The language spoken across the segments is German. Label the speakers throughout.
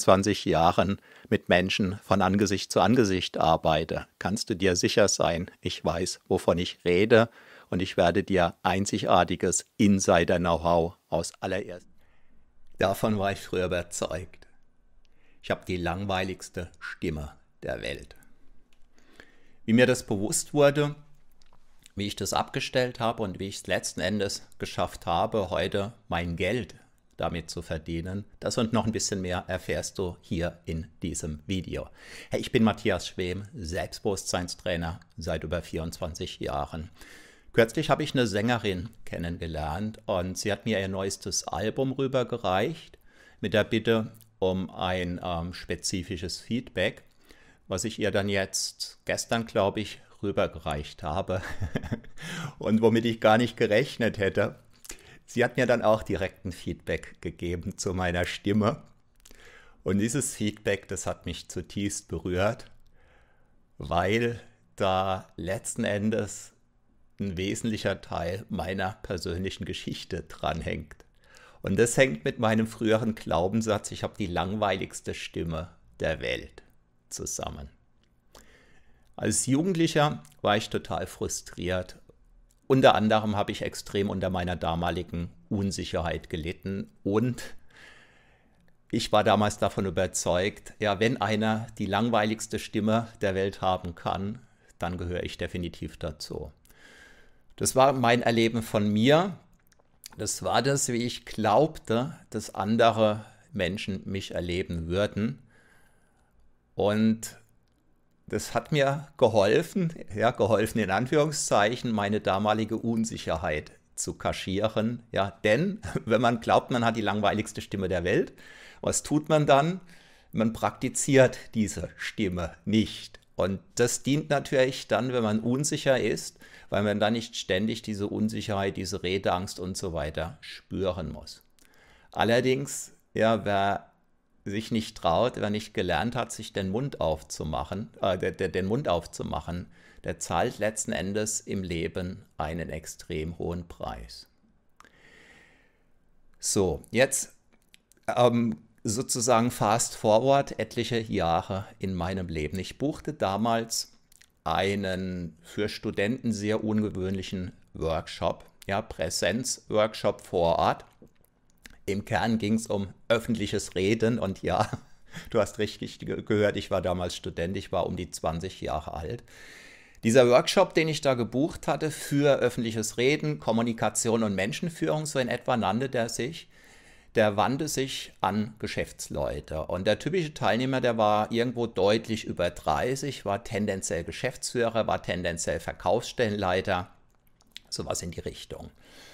Speaker 1: 24 Jahren mit Menschen von Angesicht zu Angesicht arbeite, kannst du dir sicher sein, ich weiß, wovon ich rede und ich werde dir einzigartiges Insider-Know-how aus allererst. Davon war ich früher überzeugt. Ich habe die langweiligste Stimme der Welt. Wie mir das bewusst wurde, wie ich das abgestellt habe und wie ich es letzten Endes geschafft habe, heute mein Geld damit zu verdienen. Das und noch ein bisschen mehr erfährst du hier in diesem Video. Hey, ich bin Matthias Schwem, Selbstbewusstseinstrainer seit über 24 Jahren. Kürzlich habe ich eine Sängerin kennengelernt und sie hat mir ihr neuestes Album rübergereicht mit der Bitte um ein spezifisches Feedback, was ich ihr dann jetzt gestern, glaube ich, rübergereicht habe und womit ich gar nicht gerechnet hätte. Sie hat mir dann auch direkt ein Feedback gegeben zu meiner Stimme. Und dieses Feedback, das hat mich zutiefst berührt, weil da letzten Endes ein wesentlicher Teil meiner persönlichen Geschichte dranhängt. Und das hängt mit meinem früheren Glaubenssatz, ich habe die langweiligste Stimme der Welt, zusammen. Als Jugendlicher war ich total frustriert. Unter anderem habe ich extrem unter meiner damaligen Unsicherheit gelitten und ich war damals davon überzeugt, ja, wenn einer die langweiligste Stimme der Welt haben kann, dann gehöre ich definitiv dazu. Das war mein Erleben von mir. Das war das, wie ich glaubte, dass andere Menschen mich erleben würden. Und das hat mir geholfen, ja, geholfen in Anführungszeichen, meine damalige Unsicherheit zu kaschieren. Ja, denn wenn man glaubt, man hat die langweiligste Stimme der Welt, was tut man dann? Man praktiziert diese Stimme nicht. Und das dient natürlich dann, wenn man unsicher ist, weil man dann nicht ständig diese Unsicherheit, diese Redeangst und so weiter spüren muss. Allerdings, ja, wer sich nicht traut, wer nicht gelernt hat, sich den Mund aufzumachen, der zahlt letzten Endes im Leben einen extrem hohen Preis. So, jetzt sozusagen fast forward etliche Jahre in meinem Leben. Ich buchte damals einen für Studenten sehr ungewöhnlichen Workshop, ja, Präsenzworkshop vor Ort. Im Kern ging es um öffentliches Reden und ja, du hast richtig gehört, ich war damals Student, ich war um die 20 Jahre alt. Dieser Workshop, den ich da gebucht hatte für öffentliches Reden, Kommunikation und Menschenführung, so in etwa nannte der sich, der wandte sich an Geschäftsleute. Und der typische Teilnehmer, der war irgendwo deutlich über 30, war tendenziell Geschäftsführer, war tendenziell Verkaufsstellenleiter, sowas in die Richtung.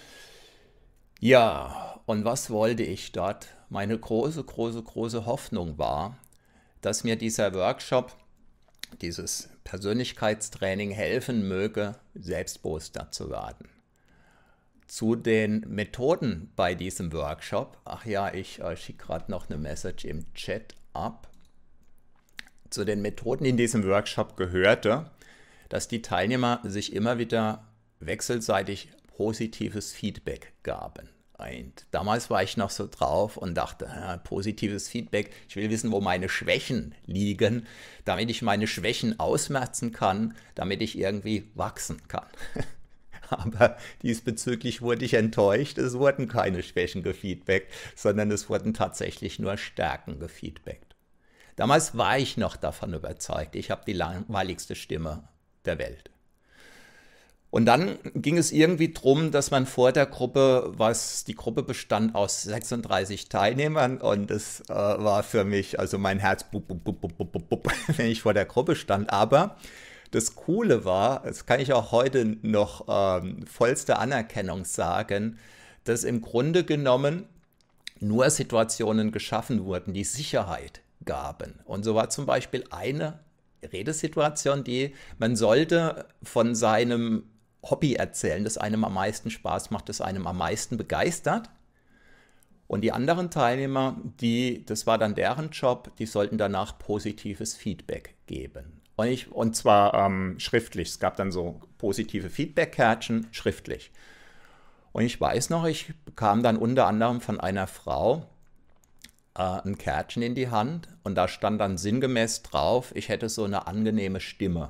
Speaker 1: Ja, und was wollte ich dort? Meine große Hoffnung war, dass mir dieser Workshop, dieses Persönlichkeitstraining helfen möge, selbstbewusster zu werden. Zu den Methoden bei diesem Workshop, ach ja, ich schicke gerade noch eine Message im Chat ab. Zu den Methoden in diesem Workshop gehörte, dass die Teilnehmer sich immer wieder wechselseitig positives Feedback gaben. Und damals war ich noch so drauf und dachte, ja, positives Feedback, ich will wissen, wo meine Schwächen liegen, damit ich meine Schwächen ausmerzen kann, damit ich irgendwie wachsen kann. Aber diesbezüglich wurde ich enttäuscht, es wurden keine Schwächen gefeedbackt, sondern es wurden tatsächlich nur Stärken gefeedbackt. Damals war ich noch davon überzeugt, ich habe die langweiligste Stimme der Welt. Und dann ging es irgendwie darum, dass man vor der Gruppe, die Gruppe bestand aus 36 Teilnehmern und es war für mich, also mein Herz, wenn ich vor der Gruppe stand. Aber das Coole war, das kann ich auch heute noch vollste Anerkennung sagen, dass im Grunde genommen nur Situationen geschaffen wurden, die Sicherheit gaben. Und so war zum Beispiel eine Redesituation, man sollte von seinem Hobby erzählen, das einem am meisten Spaß macht, das einem am meisten begeistert. Und die anderen Teilnehmer, das war dann deren Job, die sollten danach positives Feedback geben. Und zwar schriftlich. Es gab dann so positive Feedback-Kärtchen schriftlich. Und ich weiß noch, ich bekam dann unter anderem von einer Frau ein Kärtchen in die Hand und da stand dann sinngemäß drauf, ich hätte so eine angenehme Stimme.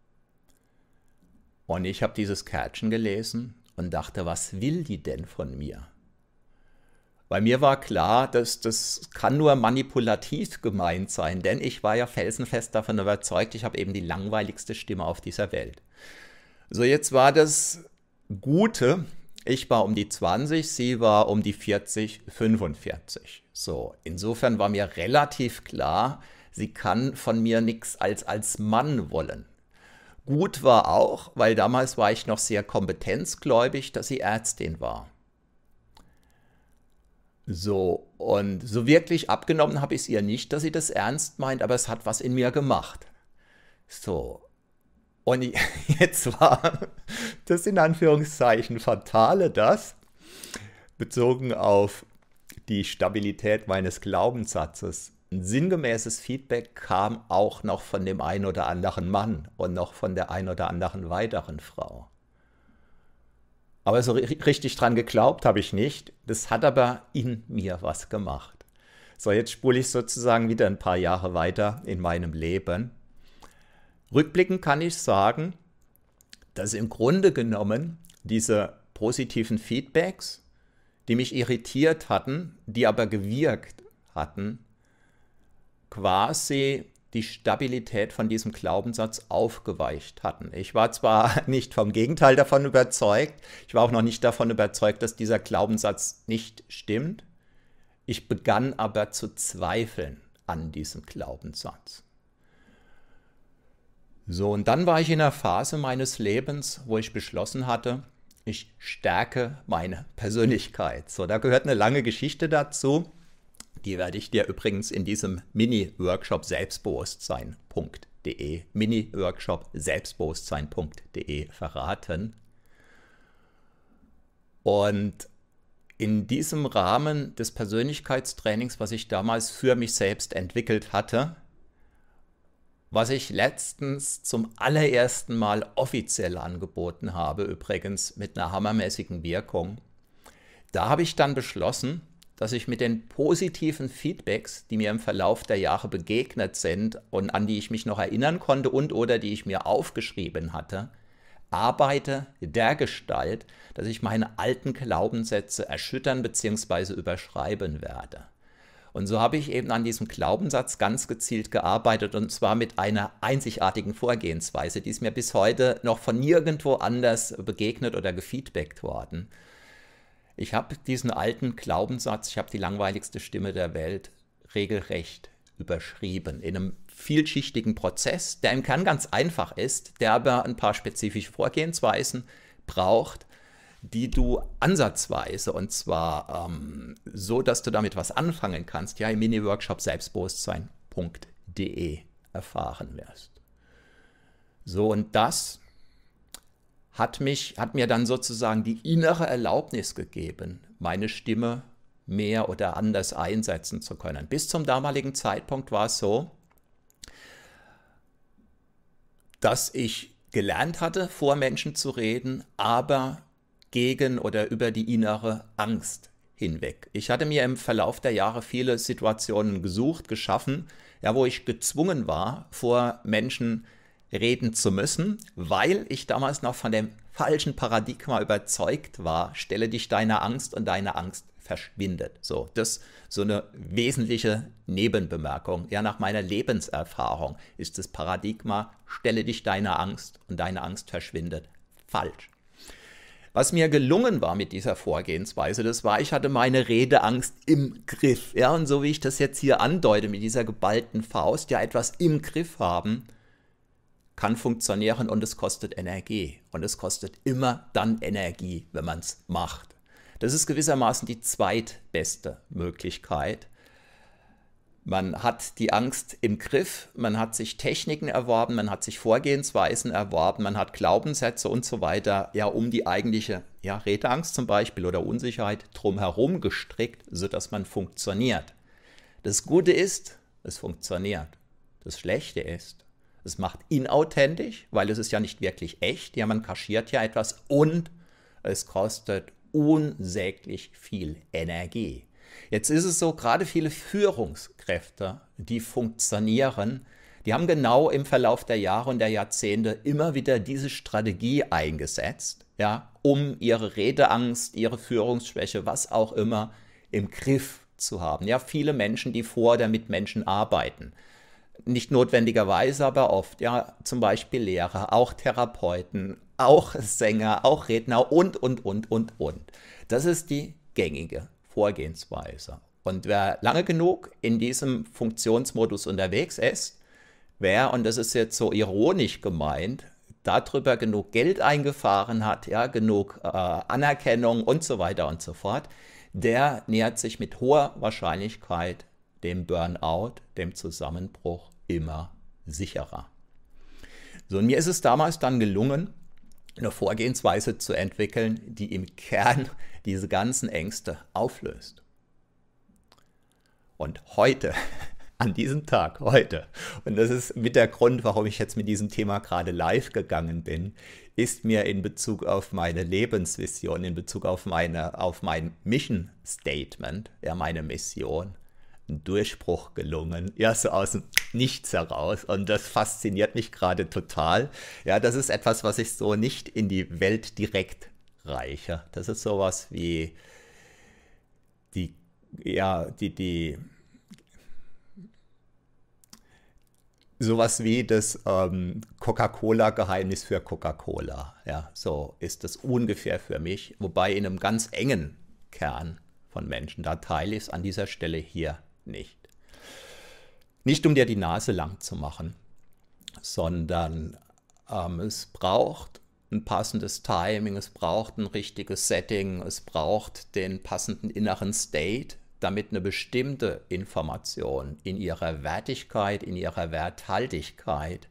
Speaker 1: Und ich habe dieses Kärtchen gelesen und dachte, was will die denn von mir? Bei mir war klar, dass das kann nur manipulativ gemeint sein, denn ich war ja felsenfest davon überzeugt, ich habe eben die langweiligste Stimme auf dieser Welt. So, jetzt war das Gute, ich war um die 20, sie war um die 40, 45. So, insofern war mir relativ klar, sie kann von mir nichts als Mann wollen. Gut war auch, weil damals war ich noch sehr kompetenzgläubig, dass sie Ärztin war. So, und so wirklich abgenommen habe ich es ihr nicht, dass sie das ernst meint, aber es hat was in mir gemacht. So, und jetzt war das in Anführungszeichen Fatale, das, bezogen auf die Stabilität meines Glaubenssatzes, ein sinngemäßes Feedback kam auch noch von dem einen oder anderen Mann und noch von der einen oder anderen weiteren Frau. Aber so richtig dran geglaubt habe ich nicht. Das hat aber in mir was gemacht. So, jetzt spule ich sozusagen wieder ein paar Jahre weiter in meinem Leben. Rückblickend kann ich sagen, dass im Grunde genommen diese positiven Feedbacks, die mich irritiert hatten, die aber gewirkt hatten, quasi die Stabilität von diesem Glaubenssatz aufgeweicht hatten. Ich war zwar nicht vom Gegenteil davon überzeugt, ich war auch noch nicht davon überzeugt, dass dieser Glaubenssatz nicht stimmt. Ich begann aber zu zweifeln an diesem Glaubenssatz. So, und dann war ich in einer Phase meines Lebens, wo ich beschlossen hatte, ich stärke meine Persönlichkeit. So, da gehört eine lange Geschichte dazu. Die werde ich dir übrigens in diesem Mini-Workshop selbstbewusstsein.de verraten. Und in diesem Rahmen des Persönlichkeitstrainings, was ich damals für mich selbst entwickelt hatte, was ich letztens zum allerersten Mal offiziell angeboten habe, übrigens mit einer hammermäßigen Wirkung, da habe ich dann beschlossen, dass ich mit den positiven Feedbacks, die mir im Verlauf der Jahre begegnet sind und an die ich mich noch erinnern konnte und oder die ich mir aufgeschrieben hatte, arbeite dergestalt, dass ich meine alten Glaubenssätze erschüttern bzw. überschreiben werde. Und so habe ich eben an diesem Glaubenssatz ganz gezielt gearbeitet und zwar mit einer einzigartigen Vorgehensweise, die ist mir bis heute noch von nirgendwo anders begegnet oder gefeedbackt worden. Ich habe diesen alten Glaubenssatz, ich habe die langweiligste Stimme der Welt, regelrecht überschrieben in einem vielschichtigen Prozess, der im Kern ganz einfach ist, der aber ein paar spezifische Vorgehensweisen braucht, die du ansatzweise, und zwar so, dass du damit was anfangen kannst, ja im Mini-Workshop selbstbewusstsein.de erfahren wirst. So, und das hat mir dann sozusagen die innere Erlaubnis gegeben, meine Stimme mehr oder anders einsetzen zu können. Bis zum damaligen Zeitpunkt war es so, dass ich gelernt hatte, vor Menschen zu reden, aber gegen oder über die innere Angst hinweg. Ich hatte mir im Verlauf der Jahre viele Situationen gesucht, geschaffen, ja, wo ich gezwungen war, vor Menschen reden zu müssen, weil ich damals noch von dem falschen Paradigma überzeugt war, stelle dich deiner Angst und deine Angst verschwindet. So, das ist so eine wesentliche Nebenbemerkung. Ja, nach meiner Lebenserfahrung ist das Paradigma, stelle dich deiner Angst und deine Angst verschwindet, falsch. Was mir gelungen war mit dieser Vorgehensweise, das war, ich hatte meine Redeangst im Griff. Ja, und so wie ich das jetzt hier andeute, mit dieser geballten Faust, ja, etwas im Griff haben, kann funktionieren und es kostet Energie. Und es kostet immer dann Energie, wenn man es macht. Das ist gewissermaßen die zweitbeste Möglichkeit. Man hat die Angst im Griff, man hat sich Techniken erworben, man hat sich Vorgehensweisen erworben, man hat Glaubenssätze und so weiter, ja, um die eigentliche Redeangst zum Beispiel oder Unsicherheit drumherum gestrickt, sodass man funktioniert. Das Gute ist, es funktioniert. Das Schlechte ist, es macht inauthentisch, weil es ist ja nicht wirklich echt. Ja, man kaschiert ja etwas und es kostet unsäglich viel Energie. Jetzt ist es so, gerade viele Führungskräfte, die funktionieren, die haben genau im Verlauf der Jahre und der Jahrzehnte immer wieder diese Strategie eingesetzt, ja, um ihre Redeangst, ihre Führungsschwäche, was auch immer, im Griff zu haben. Ja, viele Menschen, die vor oder mit Menschen arbeiten, nicht notwendigerweise, aber oft, ja, zum Beispiel Lehrer, auch Therapeuten, auch Sänger, auch Redner und. Das ist die gängige Vorgehensweise. Und wer lange genug in diesem Funktionsmodus unterwegs ist, wer, und das ist jetzt so ironisch gemeint, darüber genug Geld eingefahren hat, ja, genug Anerkennung und so weiter und so fort, der nähert sich mit hoher Wahrscheinlichkeit dem Burnout, dem Zusammenbruch immer sicherer. So, und mir ist es damals dann gelungen, eine Vorgehensweise zu entwickeln, die im Kern diese ganzen Ängste auflöst. Und heute, an diesem Tag, heute, und das ist mit der Grund, warum ich jetzt mit diesem Thema gerade live gegangen bin, ist mir in Bezug auf meine Lebensvision, in Bezug auf mein Mission Statement, ja, meine Mission, ein Durchbruch gelungen, ja, so aus dem Nichts heraus, und das fasziniert mich gerade total. Ja, das ist etwas, was ich so nicht in die Welt direkt reiche. Das ist sowas wie sowas wie das Coca-Cola-Geheimnis für Coca-Cola. Ja, so ist das ungefähr für mich, wobei in einem ganz engen Kern von Menschen, da teile ich es an dieser Stelle hier nicht. Nicht um dir die Nase lang zu machen, sondern es braucht ein passendes Timing, es braucht ein richtiges Setting, es braucht den passenden inneren State, damit eine bestimmte Information in ihrer Wertigkeit, in ihrer Werthaltigkeit,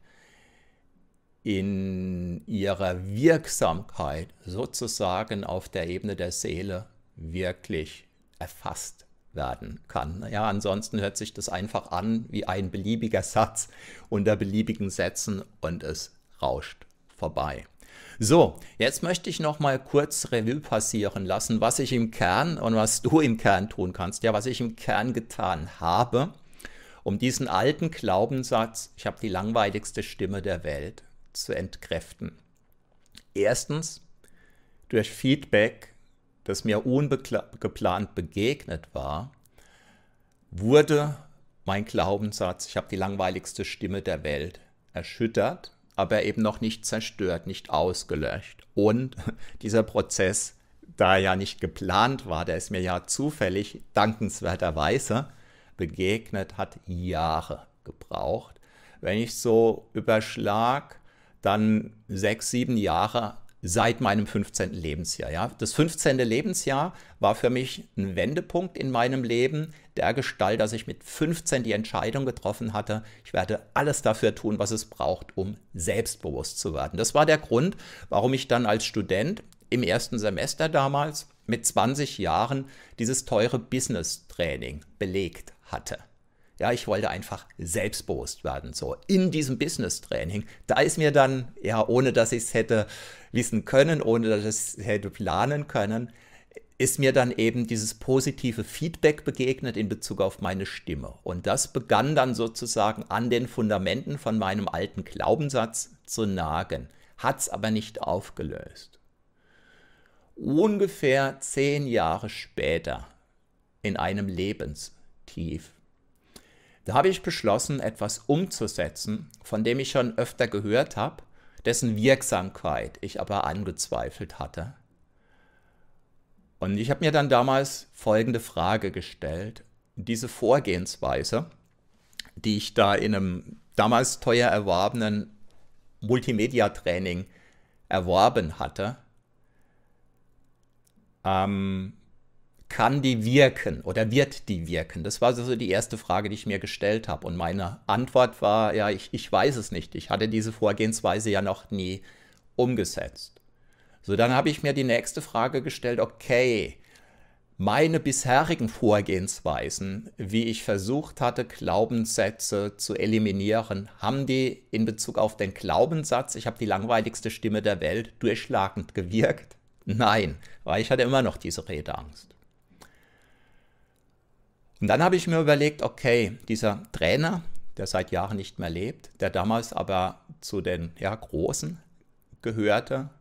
Speaker 1: in ihrer Wirksamkeit sozusagen auf der Ebene der Seele wirklich erfasst werden kann. Ja, ansonsten hört sich das einfach an wie ein beliebiger Satz unter beliebigen Sätzen und es rauscht vorbei. So, jetzt möchte ich noch mal kurz Revue passieren lassen, was ich im Kern und was du im Kern tun kannst, ja, was ich im Kern getan habe, um diesen alten Glaubenssatz, ich habe die langweiligste Stimme der Welt, zu entkräften. Erstens, durch Feedback, das mir ungeplant begegnet war, wurde mein Glaubenssatz, ich habe die langweiligste Stimme der Welt, erschüttert, aber eben noch nicht zerstört, nicht ausgelöscht. Und dieser Prozess, da er ja nicht geplant war, der ist mir ja zufällig, dankenswerterweise begegnet, hat Jahre gebraucht. Wenn ich so überschlag, dann 6, 7 Jahre seit meinem 15. Lebensjahr. Ja. Das 15. Lebensjahr war für mich ein Wendepunkt in meinem Leben, der Gestalt, dass ich mit 15 die Entscheidung getroffen hatte, ich werde alles dafür tun, was es braucht, um selbstbewusst zu werden. Das war der Grund, warum ich dann als Student im ersten Semester damals mit 20 Jahren dieses teure Business-Training belegt hatte. Ja, ich wollte einfach selbstbewusst werden. So, in diesem Business-Training, da ist mir dann, ja, ohne dass ich es hätte wissen können, ohne dass ich es hätte planen können, ist mir dann eben dieses positive Feedback begegnet in Bezug auf meine Stimme. Und das begann dann sozusagen an den Fundamenten von meinem alten Glaubenssatz zu nagen, hat es aber nicht aufgelöst. Ungefähr 10 Jahre später, in einem Lebenstief, da habe ich beschlossen, etwas umzusetzen, von dem ich schon öfter gehört habe, dessen Wirksamkeit ich aber angezweifelt hatte. Und ich habe mir dann damals folgende Frage gestellt. Diese Vorgehensweise, die ich da in einem damals teuer erworbenen Multimedia-Training erworben hatte, kann die wirken oder wird die wirken? Das war so die erste Frage, die ich mir gestellt habe. Und meine Antwort war, ja, ich weiß es nicht. Ich hatte diese Vorgehensweise ja noch nie umgesetzt. So, dann habe ich mir die nächste Frage gestellt, okay, meine bisherigen Vorgehensweisen, wie ich versucht hatte, Glaubenssätze zu eliminieren, haben die in Bezug auf den Glaubenssatz, ich habe die langweiligste Stimme der Welt, durchschlagend gewirkt? Nein, weil ich hatte immer noch diese Redeangst. Und dann habe ich mir überlegt, okay, dieser Trainer, der seit Jahren nicht mehr lebt, der damals aber zu den Großen gehörte,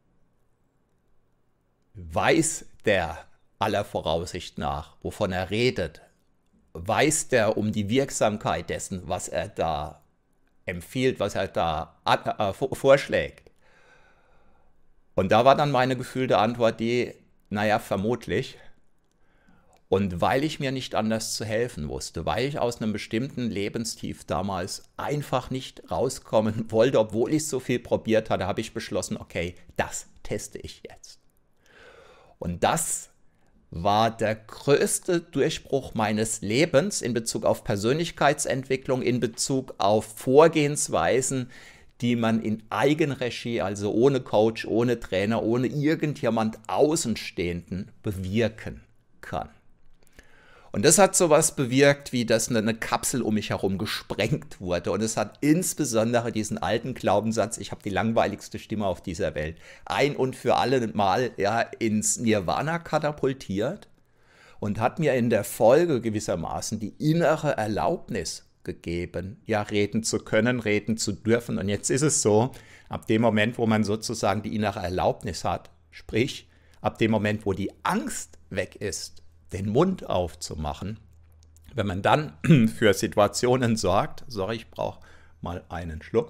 Speaker 1: weiß der aller Voraussicht nach, wovon er redet? Weiß der um die Wirksamkeit dessen, was er da empfiehlt, was er da vorschlägt? Und da war dann meine gefühlte Antwort die, naja, vermutlich. Und weil ich mir nicht anders zu helfen wusste, weil ich aus einem bestimmten Lebenstief damals einfach nicht rauskommen wollte, obwohl ich so viel probiert hatte, habe ich beschlossen, okay, das teste ich jetzt. Und das war der größte Durchbruch meines Lebens in Bezug auf Persönlichkeitsentwicklung, in Bezug auf Vorgehensweisen, die man in Eigenregie, also ohne Coach, ohne Trainer, ohne irgendjemand Außenstehenden bewirken kann. Und das hat sowas bewirkt, wie dass eine Kapsel um mich herum gesprengt wurde. Und es hat insbesondere diesen alten Glaubenssatz, ich habe die langweiligste Stimme auf dieser Welt, ein und für alle Mal ins Nirvana katapultiert und hat mir in der Folge gewissermaßen die innere Erlaubnis gegeben, reden zu können, reden zu dürfen. Und jetzt ist es so, ab dem Moment, wo man sozusagen die innere Erlaubnis hat, sprich, ab dem Moment, wo die Angst weg ist, den Mund aufzumachen, wenn man dann für Situationen sorgt, ich brauche mal einen Schluck,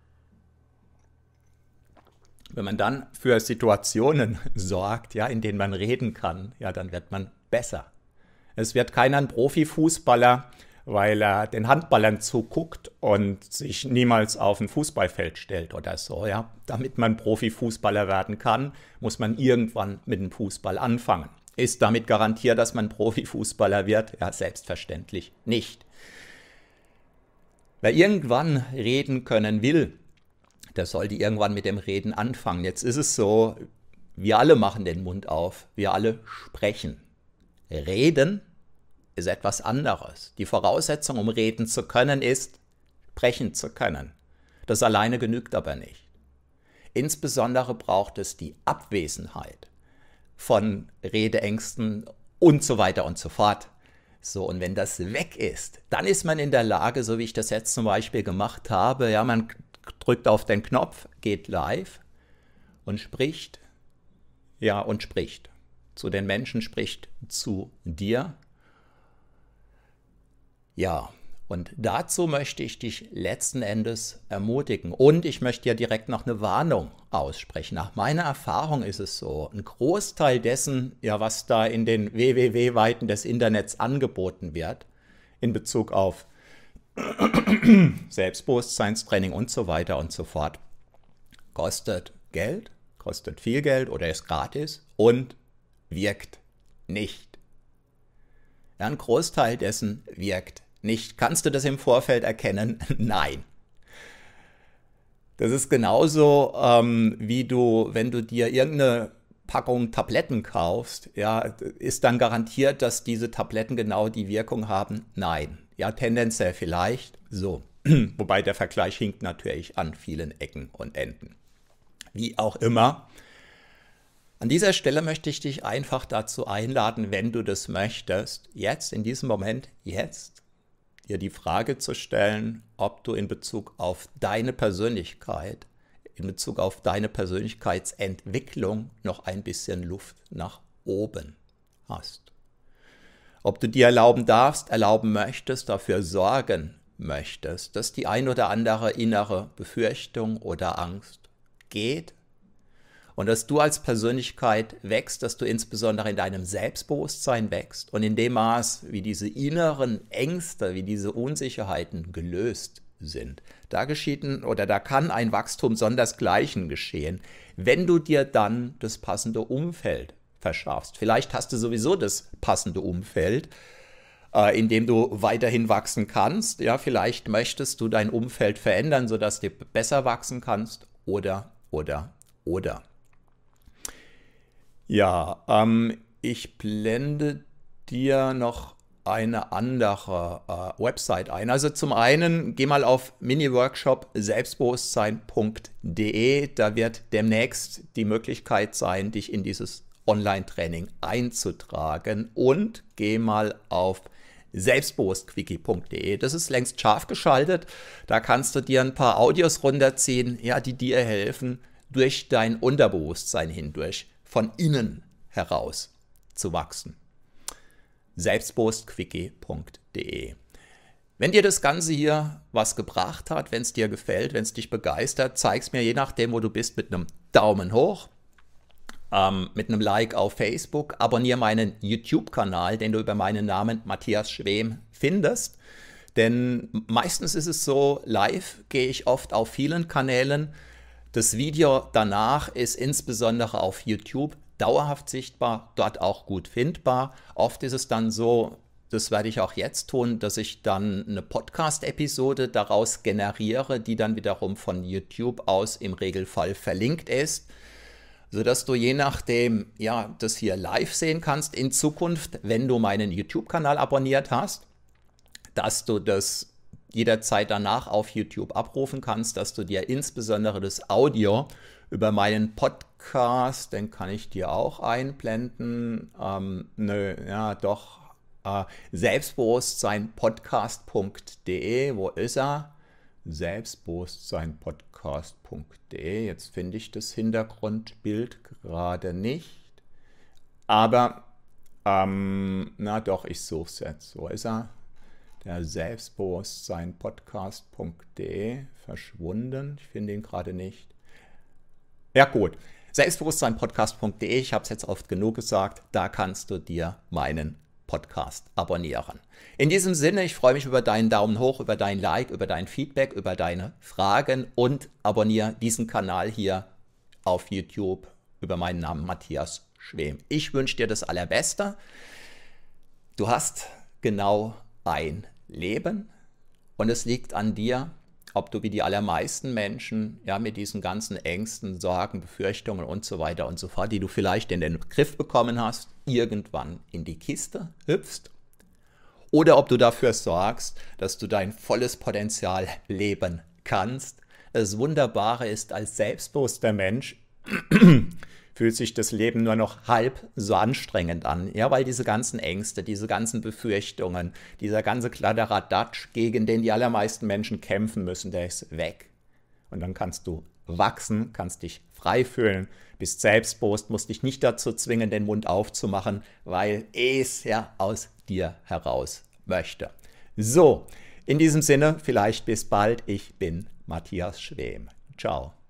Speaker 1: wenn man dann für Situationen sorgt, in denen man reden kann, dann wird man besser. Es wird keiner ein Profifußballer, weil er den Handballern zuguckt und sich niemals auf ein Fußballfeld stellt oder so. Damit man Profifußballer werden kann, muss man irgendwann mit dem Fußball anfangen. Ist damit garantiert, dass man Profifußballer wird? Ja, selbstverständlich nicht. Wer irgendwann reden können will, der sollte irgendwann mit dem Reden anfangen. Jetzt ist es so, wir alle machen den Mund auf, wir alle sprechen. Reden ist etwas anderes. Die Voraussetzung, um reden zu können, ist, sprechen zu können. Das alleine genügt aber nicht. Insbesondere braucht es die Abwesenheit von Redeängsten und so weiter und so fort. So, und wenn das weg ist, dann ist man in der Lage, so wie ich das jetzt zum Beispiel gemacht habe, man drückt auf den Knopf, geht live und spricht, und spricht. Zu den Menschen, spricht zu dir. Und dazu möchte ich dich letzten Endes ermutigen. Und ich möchte dir direkt noch eine Warnung aussprechen. Nach meiner Erfahrung ist es so, ein Großteil dessen, was da in den WWW-Weiten des Internets angeboten wird, in Bezug auf Selbstbewusstseinstraining und so weiter und so fort, kostet Geld, kostet viel Geld oder ist gratis und wirkt nicht. Ein Großteil dessen wirkt nicht. Kannst du das im Vorfeld erkennen? Nein. Das ist genauso, wie wenn du dir irgendeine Packung Tabletten kaufst, ist dann garantiert, dass diese Tabletten genau die Wirkung haben? Nein. Tendenziell vielleicht so. Wobei der Vergleich hinkt natürlich an vielen Ecken und Enden. Wie auch immer. An dieser Stelle möchte ich dich einfach dazu einladen, wenn du das möchtest, jetzt, in diesem Moment, jetzt, dir die Frage zu stellen, ob du in Bezug auf deine Persönlichkeit, in Bezug auf deine Persönlichkeitsentwicklung noch ein bisschen Luft nach oben hast. Ob du dir erlauben möchtest, dafür sorgen möchtest, dass die ein oder andere innere Befürchtung oder Angst geht und dass du als Persönlichkeit wächst, dass du insbesondere in deinem Selbstbewusstsein wächst und in dem Maß, wie diese inneren Ängste, wie diese Unsicherheiten gelöst sind. Da kann ein Wachstum sondersgleichen geschehen, wenn du dir dann das passende Umfeld verschaffst. Vielleicht hast du sowieso das passende Umfeld, in dem du weiterhin wachsen kannst. Vielleicht möchtest du dein Umfeld verändern, sodass du besser wachsen kannst oder. Ich blende dir noch eine andere Website ein. Also zum einen, geh mal auf Mini-Workshop selbstbewusstsein.de. Da wird demnächst die Möglichkeit sein, dich in dieses Online-Training einzutragen. Und geh mal auf selbstbewusstquickie.de. Das ist längst scharf geschaltet. Da kannst du dir ein paar Audios runterziehen, ja, die dir helfen, durch dein Unterbewusstsein hindurch, von innen heraus zu wachsen. selbstbewusstquickie.de. Wenn dir das Ganze hier was gebracht hat, wenn es dir gefällt, wenn es dich begeistert, zeig es mir je nachdem, wo du bist, mit einem Daumen hoch, mit einem Like auf Facebook, abonniere meinen YouTube-Kanal, den du über meinen Namen Matthias Schwem findest. Denn meistens ist es so, live gehe ich oft auf vielen Kanälen. Das Video danach ist insbesondere auf YouTube dauerhaft sichtbar, dort auch gut findbar. Oft ist es dann so, das werde ich auch jetzt tun, dass ich dann eine Podcast-Episode daraus generiere, die dann wiederum von YouTube aus im Regelfall verlinkt ist, sodass du je nachdem ja das hier live sehen kannst in Zukunft, wenn du meinen YouTube-Kanal abonniert hast, dass du das jederzeit danach auf YouTube abrufen kannst, dass du dir insbesondere das Audio über meinen Podcast, den kann ich dir auch einblenden, selbstbewusstseinpodcast.de, wo ist er? Selbstbewusstseinpodcast.de, jetzt finde ich das Hintergrundbild gerade nicht, aber ich suche es jetzt, wo ist er? Der Selbstbewusstseinpodcast.de, verschwunden, ich finde ihn gerade nicht. Ja gut, selbstbewusstseinpodcast.de, ich habe es jetzt oft genug gesagt, da kannst du dir meinen Podcast abonnieren. In diesem Sinne, ich freue mich über deinen Daumen hoch, über dein Like, über dein Feedback, über deine Fragen und abonniere diesen Kanal hier auf YouTube über meinen Namen Matthias Schwem. Ich wünsche dir das Allerbeste. Du hast genau ein Leben und es liegt an dir, ob du wie die allermeisten Menschen ja mit diesen ganzen Ängsten, Sorgen, Befürchtungen und so weiter und so fort, die du vielleicht in den Griff bekommen hast, irgendwann in die Kiste hüpfst oder ob du dafür sorgst, dass du dein volles Potenzial leben kannst. Das Wunderbare ist, als selbstbewusster Mensch fühlt sich das Leben nur noch halb so anstrengend an, ja, weil diese ganzen Ängste, diese ganzen Befürchtungen, dieser ganze Kladderadatsch, gegen den die allermeisten Menschen kämpfen müssen, der ist weg. Und dann kannst du wachsen, kannst dich frei fühlen, bist selbstbewusst, musst dich nicht dazu zwingen, den Mund aufzumachen, weil es ja aus dir heraus möchte. So, in diesem Sinne, vielleicht bis bald. Ich bin Matthias Schwem. Ciao.